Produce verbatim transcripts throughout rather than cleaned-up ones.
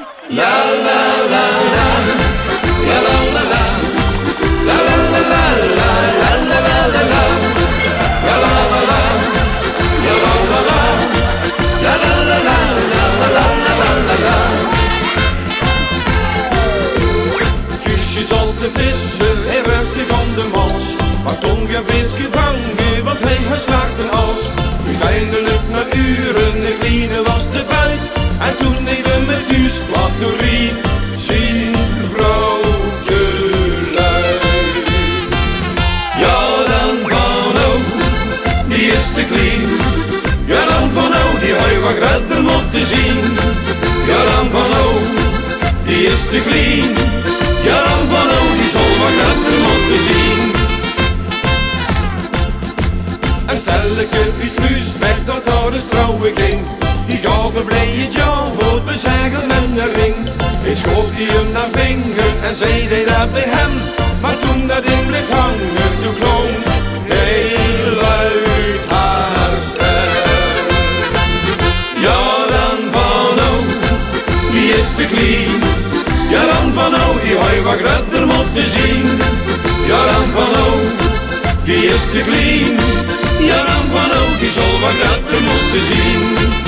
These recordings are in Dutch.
La la la la, la la la la, la la la la la, la la la la la, la la la la, la la la la, la la la la, la la la la la. Kusjes al te vissen en rustig om de mals, maar Tom geen vis gevangen, want hij had slaagt een als. Uiteindelijk na uren de kleine was de buit, en toen hij er met huis kwam door Rien, zien vrouwtje lui. Ja dan van o, die is te klein. Ja dan van o, die hij wat redder moeten zien. Ja dan van o, die is te klein. Ja dan van o, die zal wat redder moeten zien. En stelleke uit huis weg dat oude strouwe ging, die gaf een blije ja voor het bezegelen met een ring. Ik schoof die hem naar vinger en zei hij dat bij hem, maar toen dat ding bleef hangen, toen klonk heel luid haar stem. Ja dan van o, die is te klein. Ja dan van o, die hij wat redder moeten zien. Ja dan van o, die is te klein. Ja dan van o, die zal wat redder moeten zien.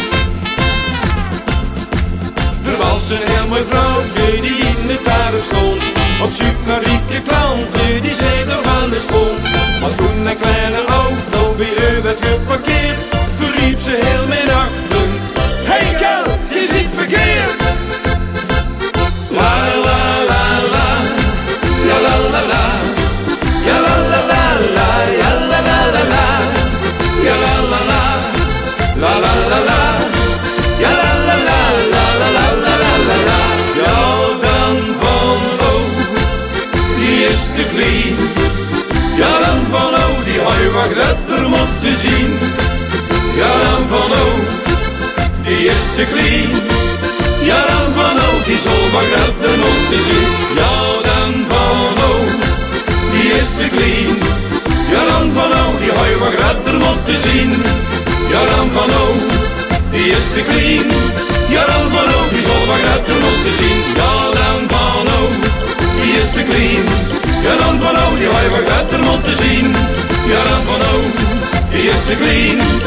Er was een heel mooi vrouwtje die in het tuin stond, op zoek naar rieke klanten die zij er wel eens vond. Maar toen een kleine auto bij u werd geparkeerd, toen riep ze heel mijn achter: hey kel, je ziet verkeerd. La la la la, ja la la la, ja la la la la, ja la la la la, ja la la la, la la la la, ja la la la, la la la la la la. Ja dan van o, die is te klein. Ja dan van o, die hij wat redder moeten zien. Ja dan van o, die is te klein. Ja dan van o, die zal wat redder moeten zien. Ja dan van o, die is te klein. Ja dan van o, die hij wat redder moeten zien. Ja dan van o, die is te klein. Ja dan van o, die zal wat redder moeten zien. Ja dan van o, die is te klein. Ja dan van o, die hij wat redder moeten zien. Ja dan van o, die is te klein.